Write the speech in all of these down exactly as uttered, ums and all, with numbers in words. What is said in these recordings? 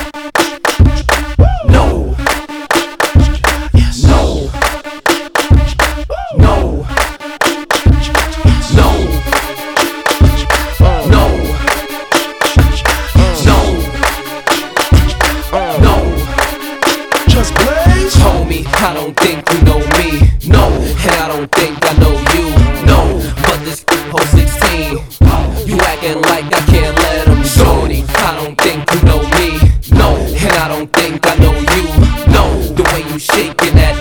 No. No. No. No. No. No. No. Just blaze. Homie, I don't think you know me. No. And I don't think I know you. No. But this whole sixteen, you acting like I can't let him. Shorty, I don't think you know me. No. And I don't think I know you. No. The way you shaking that.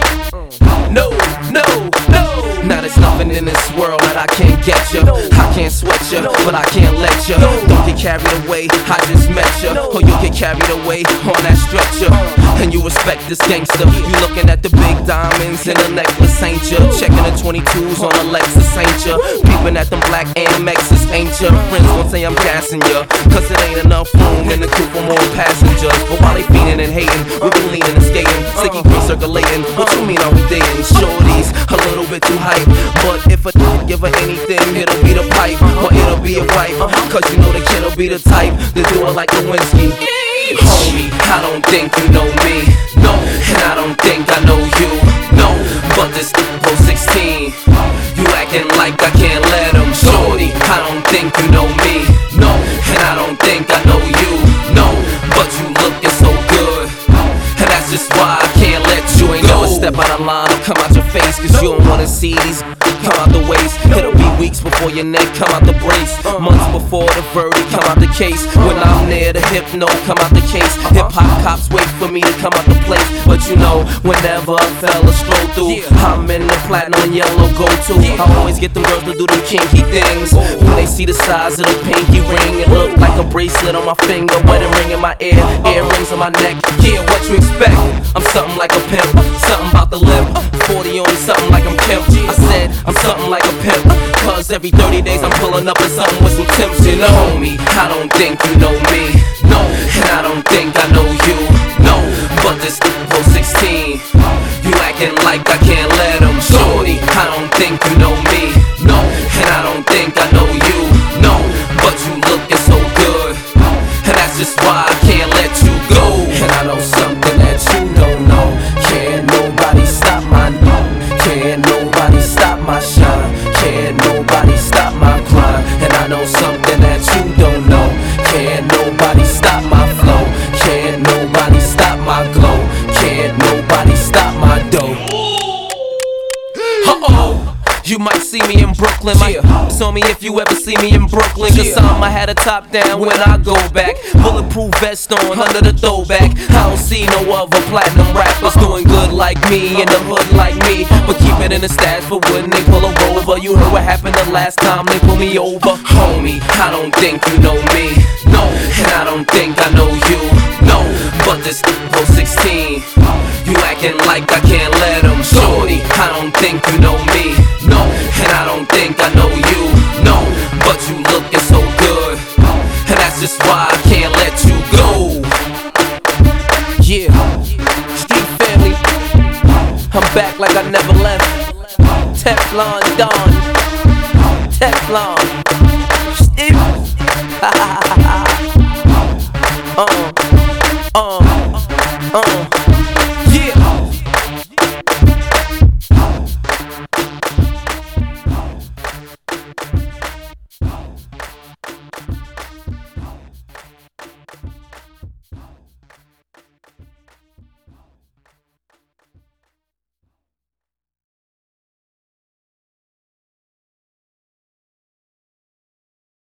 No, no, no. Now there's nothing in this world that I can't get you. I can't sweat you, but I can't let you. Don't get carried away, I just met you. Or you'll get carried away on that stretcher. And you respect this gangster. You looking at the big diamonds in the necklace, ain't you? Checking the twenty-twos on the Lexus, ain't you? Peeping at them black Amexes, ain't you? Friends gon' say I'm gassing you, cause it ain't enough room in the coupe for more passengers. But while they fiending and hating, we been leaning and skating. Sticky green circulating, what you mean are we dating? Shorty's a little bit too hype, but if a give her anything, it'll be the pipe, or it'll be a wife. Cause you know the kid'll be the type to do it like Lewinsky. Homie, I don't think you know me. No, and I don't think I know you. No, but this whole sixteen, you acting like I can't let him. Shorty, I don't think you know me. No, and I don't think I know you. No, but you looking so good, and that's just why I can't let you. Ain't never step out of line or come out your face, cause you don't wanna see these come out the waist. It'll be weeks before your neck come out the brace, months before the verdict come out the case. When I'm near the hypno come out the case. Hip-hop cops wait for me to come out the place, but you know, whenever a fella stroll through, I'm in the platinum and yellow go-to. I always get them girls to do them kinky things. When they see the size of the pinky ring, it look like a bracelet on my finger, wedding ring in my ear, earrings on my neck. Yeah, what you expect? I'm something like a pimp, something about the lip. Forty on something like I'm Kemp. I said I'm something like a pimp, cause every thirty days I'm pulling up in something with some temps. You know, homie, I don't think you know me. No, and I don't think I know you. No, but this whole sixteen, you acting like I can't let him. Shorty, I don't think you know me. No, and I don't think I know you. No, but you looking so good, and that's just why I can't let you go. And I know something that you don't know. Can't nobody stop my no. Can't nobody stop my shine. Can't nobody stop my grind. And I know something that you don't know. Can't nobody stop my flow. Can't nobody stop my glow. Can't nobody stop my dough. Uh-oh. You might see me in Brooklyn, might saw me if you ever see me in Brooklyn. Cause some I had a top down when I go back. Bulletproof vest on under the throwback. I don't see no other platinum rappers doing good like me, in the hood like me, but keep it in the stash for when they pull a rover. You heard what happened the last time they pull me over. Homie, I don't think you know me. No, and I don't think I know you. No, but this whole sixteen, you acting like I can't let him. Shorty, I don't think you know me. No, and I don't think I know you. No, but you looking so good, and that's just why I can't let you go. Yeah, Street Family, I'm back like I never left. Teflon Don, Teflon Steve. uh, uh, uh.